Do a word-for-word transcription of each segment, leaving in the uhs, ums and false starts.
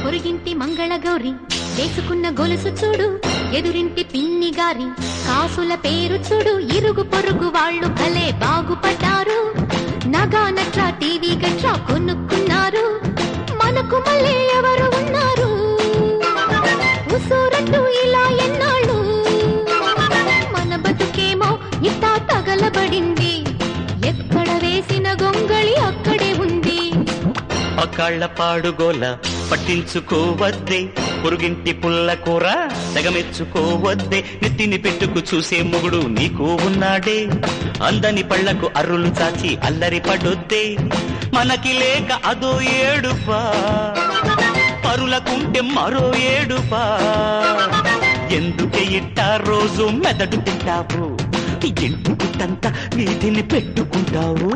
పొరుగింటి మంగళగౌరి వేసుకున్న గొలుసు చూడు, ఎదురింటి పిన్ని గారి కాసుల పేరు చూడు. ఇరుగు పొరుగు వాళ్ళు భలే బాగుపడ్డారు, నగా నట్రా టీవీ గట్రా కొనుక్కున్నారు. మనకు మళ్ళీ ఎవరు ఉన్నారు, ఉసూరట్టు ఇలా ఎన్నాళ్ళు. మన బతుకేమో ఇట్టా తగలబడింది, ఎక్కడ వేసిన గొంగళి అక్కడే ఉంది. పకాళ్ల పాడుగోల పట్టించుకోవద్దే, పొరుగింటి పుల్ల కూర తెగమెచ్చుకోవద్దే. నెత్తిని పెట్టుకు చూసే మొగుడు నీకు ఉన్నాడే, అందని పళ్లకు అర్రులు చాచి అల్లరి పడొద్దే. మనకి లేక అదో ఏడుపా, పరులకుంటే మరో ఏడుపా. ఎందుకే ఇట్టా రోజు మెదడు తింటావు, ఇంటి గుట్టంతా వీధిని పెట్టుకుంటావు.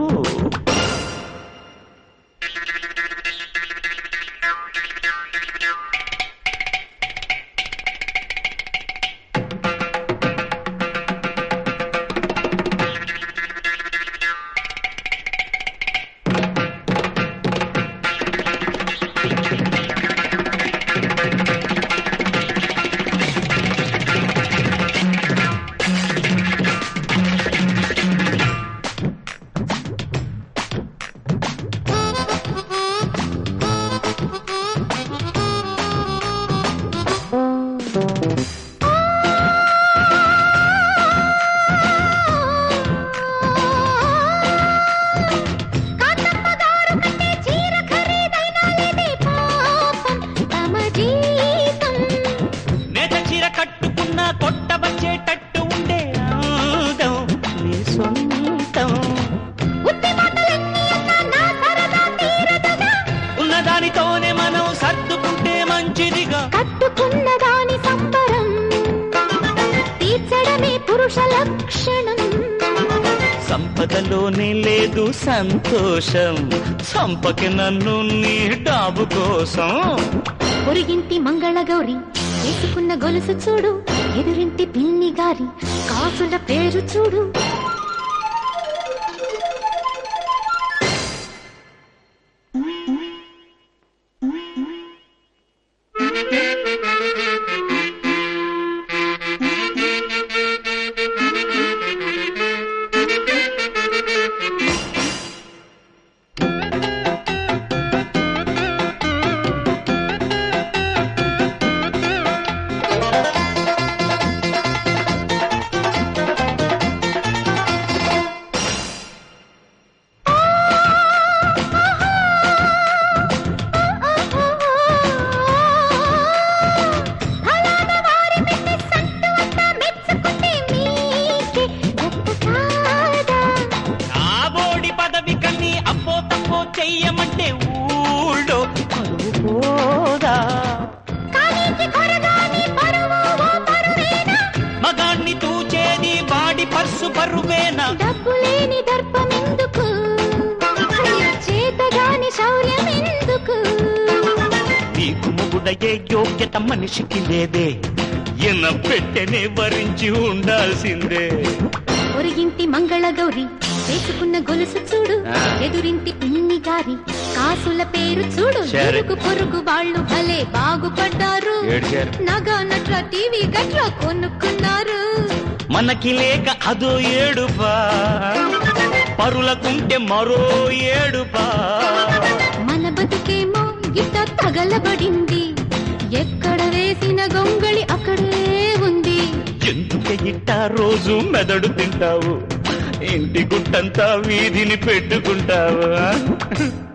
కొట్టబచ్చేటట్టు ఉండే ఆదం నీ సొంతం, ఉన్నదానితోనే మనం సర్దుకుంటే మంచిదిగా. కట్టుకున్న దాని సంబరం తీర్చడమే పురుష లక్షణం. సంపదలోనే లేదు సంతోషం, సంపకి నన్ను నీ డాబు కోసం. పొరుగింటి మంగళగౌరి వేసుకున్న గొలుసు చూడు, ఎదురింటి పిన్ని గారి కాసుల పేరు చూడు. చెయ్యమంటే ఊళ్ళో పరువు పోదా, మగాన్ని తూచేది బాడి పర్సు బరువేనా. డబ్బులేని దర్పమెందుకు, చేతగాని శౌర్యం ఎందుకు. నీకు మొగుడయ్యే యోగ్యత మనిషికి లేదే, ఎన పెట్టెనే భరించి ఉండాల్సిందే. పొరుగింటి మంగళగౌరి వేసుకున్న గొలుసు చూడు, ఎదురింటి పిన్ని గారి కాసుల పేరు చూడు. ఇరుగు పొరుగు వాళ్ళు భలే బాగుపడ్డారు, నగా నట్రా టీవీ గట్రా కొనుక్కున్నారు. మనకి లేక అదో ఏడుపా, పరులకుంటే మరో ఏడుపా. మన బతుకేమో గిట్ట తగలబడింది, ఎక్కడ వేసిన గొంగళి అక్కడే ఉంది. ఎందుకే ఇట్టా రోజు మెదడు తింటావు, ఇంటి గుట్టంతా వీధిని పెట్టుకుంటావు.